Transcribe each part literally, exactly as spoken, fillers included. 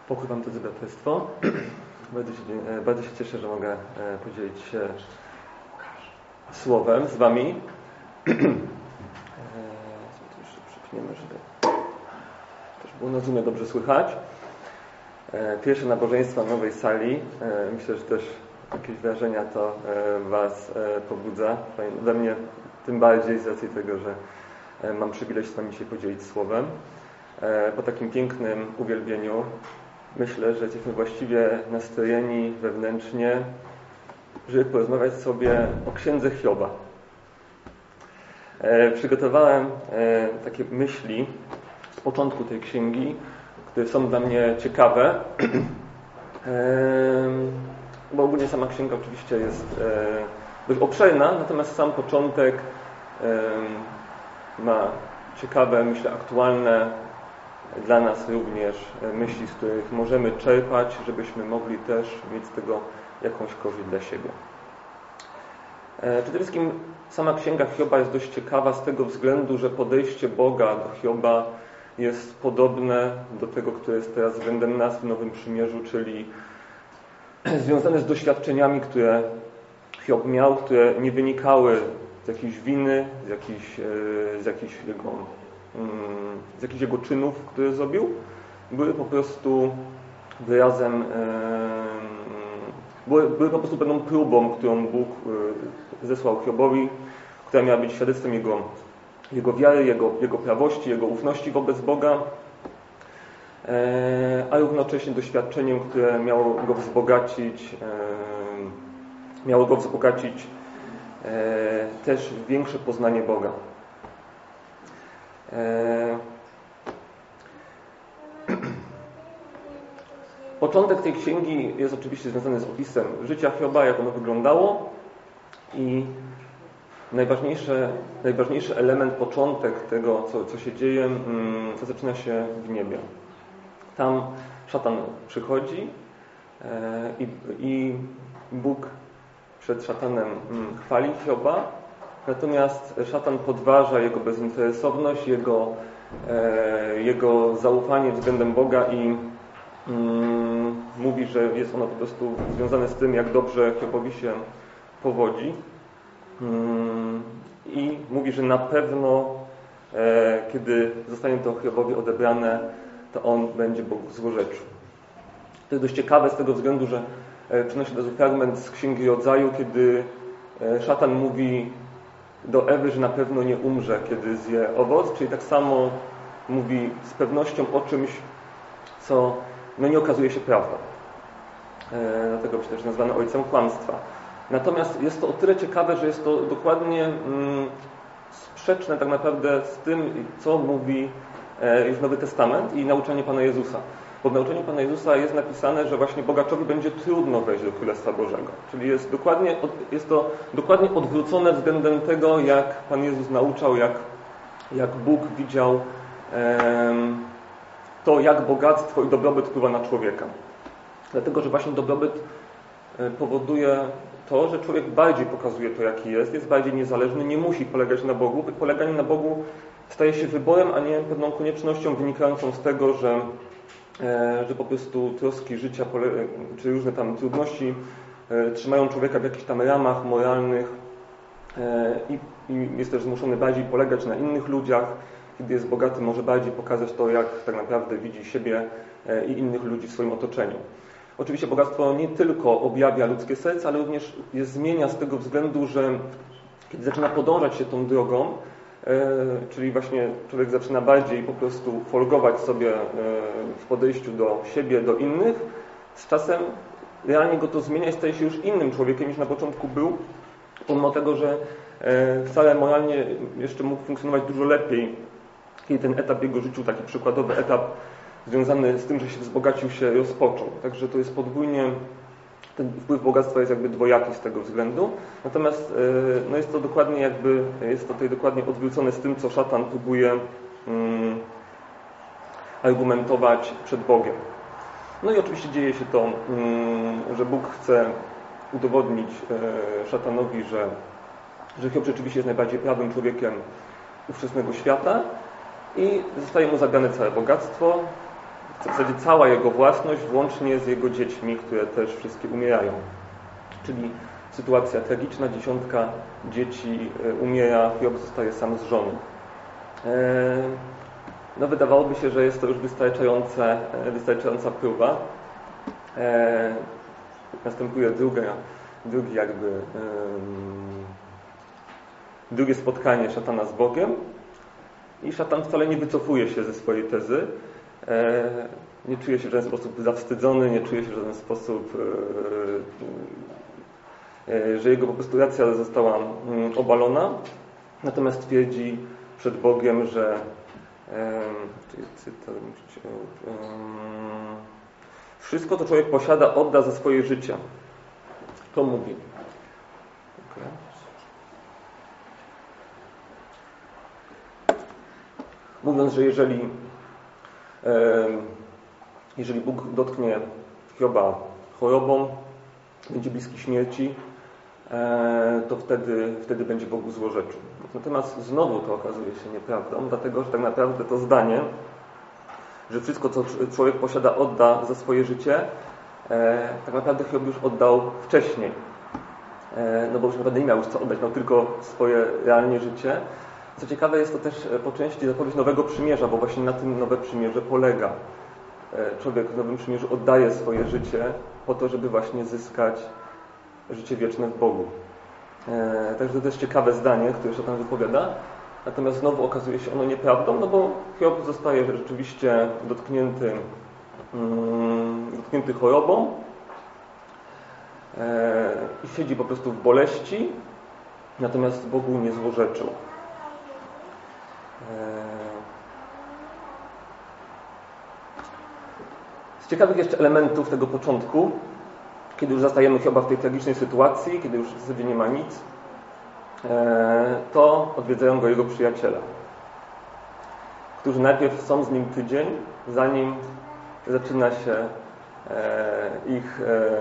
Pokój Wam, drodzy braterstwo. Bardzo się, bardzo się cieszę, że mogę podzielić się słowem z Wami. Jeszcze przypniemy, żeby też było na Zoomie dobrze słychać. Pierwsze nabożeństwa w nowej sali. Myślę, że też jakieś wrażenia to Was pobudza. We mnie tym bardziej z racji tego, że mam przywilej się z Wami dzisiaj podzielić słowem. Po takim pięknym uwielbieniu myślę, że jesteśmy właściwie nastrojeni wewnętrznie, żeby porozmawiać sobie o księdze Hioba. Przygotowałem takie myśli z początku tej księgi, które są dla mnie ciekawe, bo ogólnie sama księga oczywiście jest dość obszerna, natomiast sam początek ma ciekawe, myślę, aktualne dla nas również myśli, z których możemy czerpać, żebyśmy mogli też mieć z tego jakąś korzyść dla siebie. Przede wszystkim sama księga Hioba jest dość ciekawa z tego względu, że podejście Boga do Hioba jest podobne do tego, które jest teraz względem nas w Nowym Przymierzu, czyli związane z doświadczeniami, które Hiob miał, które nie wynikały z jakiejś winy, z jakichś, z jakichś jego z jakichś jego czynów, które zrobił, były po prostu wyrazem, były, były po prostu pewną próbą, którą Bóg zesłał Hiobowi, która miała być świadectwem jego, jego wiary, jego, jego prawości, jego ufności wobec Boga, a równocześnie doświadczeniem, które miało go wzbogacić, miało go wzbogacić też większe poznanie Boga. Początek tej księgi jest oczywiście związany z opisem życia Hioba, jak ono wyglądało, i najważniejszy, najważniejszy element, początek tego, co, co się dzieje, to zaczyna się w niebie. Tam szatan przychodzi i, i Bóg przed szatanem chwali Hioba, natomiast szatan podważa jego bezinteresowność, jego, e, jego zaufanie względem Boga i mm, mówi, że jest ono po prostu związane z tym, jak dobrze Hiobowi się powodzi. Mm, I mówi, że na pewno, e, kiedy zostanie to Hiobowi odebrane, to on będzie Bogu złorzeczył. To jest dość ciekawe z tego względu, że e, przynosi od razu fragment z Księgi Rodzaju, kiedy e, szatan mówi do Ewy, że na pewno nie umrze, kiedy zje owoc, czyli tak samo mówi z pewnością o czymś, co no, nie okazuje się prawdą. E, dlatego przecież nazwane ojcem kłamstwa. Natomiast jest to o tyle ciekawe, że jest to dokładnie mm, sprzeczne tak naprawdę z tym, co mówi e, już Nowy Testament i nauczanie Pana Jezusa. Bo w nauczaniu Pana Jezusa jest napisane, że właśnie bogaczowi będzie trudno wejść do Królestwa Bożego. Czyli jest, dokładnie, jest to dokładnie odwrócone względem tego, jak Pan Jezus nauczał, jak, jak Bóg widział em, to, jak bogactwo i dobrobyt wpływa na człowieka. Dlatego, że właśnie dobrobyt powoduje to, że człowiek bardziej pokazuje to, jaki jest, jest bardziej niezależny, nie musi polegać na Bogu. Poleganie na Bogu staje się wyborem, a nie pewną koniecznością wynikającą z tego, że że po prostu troski życia, czy różne tam trudności trzymają człowieka w jakichś tam ramach moralnych i, i jest też zmuszony bardziej polegać na innych ludziach. Kiedy jest bogaty, może bardziej pokazać to, jak tak naprawdę widzi siebie i innych ludzi w swoim otoczeniu. Oczywiście bogactwo nie tylko objawia ludzkie serce, ale również je zmienia z tego względu, że kiedy zaczyna podążać się tą drogą, czyli właśnie człowiek zaczyna bardziej po prostu folgować sobie w podejściu do siebie, do innych, z czasem realnie go to zmienia i staje się już innym człowiekiem niż na początku był, pomimo tego, że wcale moralnie jeszcze mógł funkcjonować dużo lepiej, kiedy ten etap jego życiu, taki przykładowy etap związany z tym, że się wzbogacił, się rozpoczął. Także to jest podwójnie, ten wpływ bogactwa jest jakby dwojaki z tego względu. Natomiast no jest to dokładnie jakby, jest to tutaj dokładnie odwrócone z tym, co szatan próbuje um, argumentować przed Bogiem. No i oczywiście dzieje się to, um, że Bóg chce udowodnić e, szatanowi, że, że Hiob rzeczywiście jest najbardziej prawym człowiekiem ówczesnego świata i zostaje mu zabrane całe bogactwo. w zasadzie cała jego własność, włącznie z jego dziećmi, które też wszystkie umierają. Czyli sytuacja tragiczna, dziesiątka dzieci umiera, Hiob zostaje sam z żoną. No wydawałoby się, że jest to już wystarczające, wystarczająca próba. Następuje druga, drugi jakby drugie spotkanie szatana z Bogiem i szatan wcale nie wycofuje się ze swojej tezy. Nie czuje się w żaden sposób zawstydzony, nie czuje się w żaden sposób, że jego po prostu racja została obalona. Natomiast twierdzi przed Bogiem, że wszystko, co człowiek posiada, odda za swoje życie. To mówi. Okay. Mówiąc, że jeżeli jeżeli Bóg dotknie Hioba chorobą, będzie bliski śmierci, to wtedy, wtedy będzie Bogu złorzeczył. Natomiast znowu to okazuje się nieprawdą, dlatego że tak naprawdę to zdanie, że wszystko, co człowiek posiada, odda za swoje życie, tak naprawdę Hiob już oddał wcześniej. No bo już naprawdę nie miał już co oddać, miał tylko swoje realnie życie. Co ciekawe, jest to też po części zapowiedź nowego przymierza, bo właśnie na tym nowe przymierze polega. Człowiek w nowym przymierzu oddaje swoje życie po to, żeby właśnie zyskać życie wieczne w Bogu. Także to też ciekawe zdanie, które szatan wypowiada. Natomiast znowu okazuje się ono nieprawdą, no bo Hiob zostaje rzeczywiście dotknięty, mm, dotknięty chorobą i siedzi po prostu w boleści, natomiast Bogu nie złorzeczył. Z ciekawych jeszcze elementów tego początku, kiedy już zastajemy Hioba w tej tragicznej sytuacji, kiedy już w zasadzie nie ma nic, to odwiedzają go jego przyjaciele, którzy najpierw są z nim tydzień, zanim zaczyna się ich,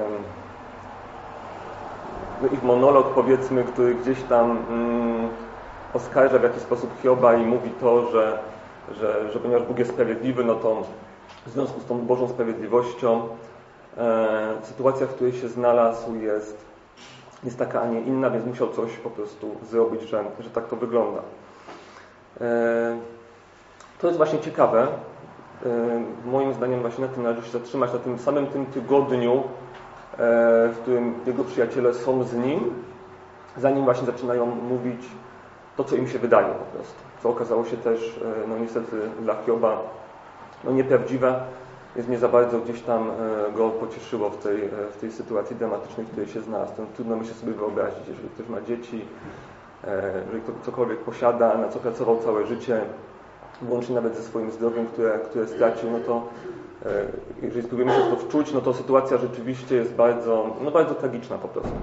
ich monolog, powiedzmy, który gdzieś tam oskarża w jakiś sposób Hioba i mówi to, że, że, że ponieważ Bóg jest sprawiedliwy, no to w związku z tą Bożą sprawiedliwością e, sytuacja, w której się znalazł, jest, jest taka, a nie inna, więc musiał coś po prostu zrobić, że, że tak to wygląda. E, to jest właśnie ciekawe. E, moim zdaniem właśnie na tym należy się zatrzymać, na tym samym tym tygodniu, e, w którym jego przyjaciele są z nim, zanim właśnie zaczynają mówić to, co im się wydaje po prostu. Co okazało się też, no niestety dla Hioba, no nieprawdziwe, więc nie za bardzo gdzieś tam go pocieszyło w tej, w tej sytuacji dramatycznej, w której się znalazł. To trudno mi się sobie wyobrazić, jeżeli ktoś ma dzieci, jeżeli ktoś cokolwiek posiada, na co pracował całe życie, włącznie nawet ze swoim zdrowiem, które, które stracił, no to jeżeli spróbujemy się w to wczuć, no to sytuacja rzeczywiście jest bardzo, no bardzo tragiczna po prostu.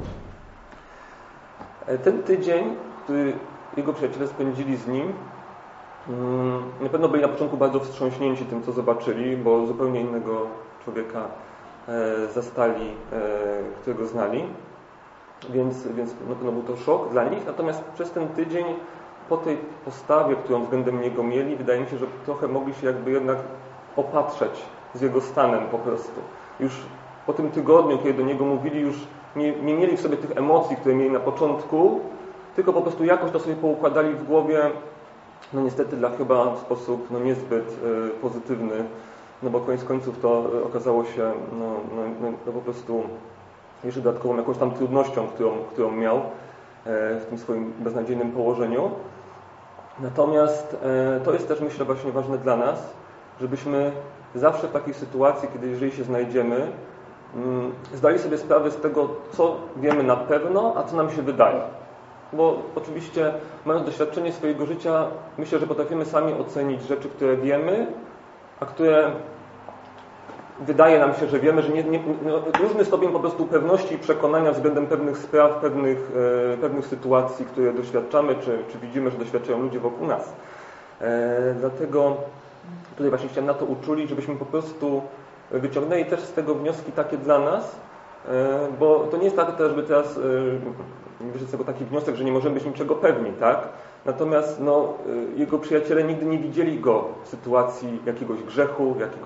Ten tydzień, który jego przyjaciele spędzili z nim, na pewno byli na początku bardzo wstrząśnięci tym, co zobaczyli, bo zupełnie innego człowieka zastali, którego znali, więc, więc na pewno był to szok dla nich. Natomiast przez ten tydzień, po tej postawie, którą względem niego mieli, wydaje mi się, że trochę mogli się jakby jednak opatrzeć z jego stanem po prostu. Już po tym tygodniu, kiedy do niego mówili, już nie, nie mieli w sobie tych emocji, które mieli na początku, tylko po prostu jakoś to sobie poukładali w głowie, no niestety dla Hioba w sposób no niezbyt y, pozytywny, no bo koniec końców to okazało się no, no, no po prostu jeszcze dodatkową jakąś tam trudnością, którą, którą miał y, w tym swoim beznadziejnym położeniu. Natomiast y, to jest też, myślę, właśnie ważne dla nas, żebyśmy zawsze w takiej sytuacji, kiedy jeżeli się znajdziemy, y, zdali sobie sprawę z tego, co wiemy na pewno, a co nam się wydaje. Bo oczywiście, mając doświadczenie swojego życia, myślę, że potrafimy sami ocenić rzeczy, które wiemy, a które wydaje nam się, że wiemy, że nie, nie, no, różny stopień po prostu pewności i przekonania względem pewnych spraw, pewnych, e, pewnych sytuacji, które doświadczamy, czy, czy widzimy, że doświadczają ludzie wokół nas. E, dlatego tutaj właśnie chciałem na to uczulić, żebyśmy po prostu wyciągnęli też z tego wnioski takie dla nas, e, bo to nie jest tak, żeby teraz e, wyszedł z tego taki wniosek, że nie możemy być niczego pewni, tak? Natomiast no, jego przyjaciele nigdy nie widzieli go w sytuacji jakiegoś grzechu, jakiegoś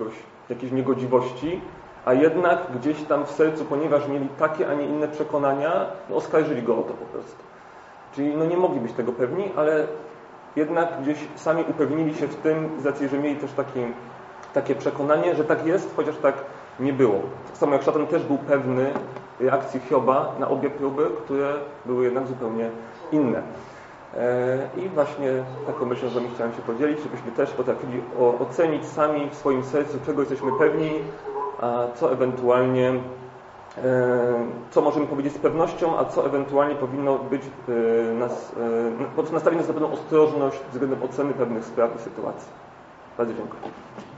jakiejś niegodziwości, a jednak gdzieś tam w sercu, ponieważ mieli takie, a nie inne przekonania, no oskarżyli go o to po prostu. Czyli no nie mogli być tego pewni, ale jednak gdzieś sami upewnili się w tym, z racji, że mieli też takie, takie przekonanie, że tak jest, chociaż tak nie było. Tak samo jak szatan też był pewny reakcji Hioba na obie próby, które były jednak zupełnie inne. I właśnie taką myślą z Wami chciałem się podzielić, żebyśmy też potrafili ocenić sami w swoim sercu, czego jesteśmy pewni, a co ewentualnie, co możemy powiedzieć z pewnością, a co ewentualnie powinno być nas, nastawić nas na pewną ostrożność względem oceny pewnych spraw i sytuacji. Bardzo dziękuję.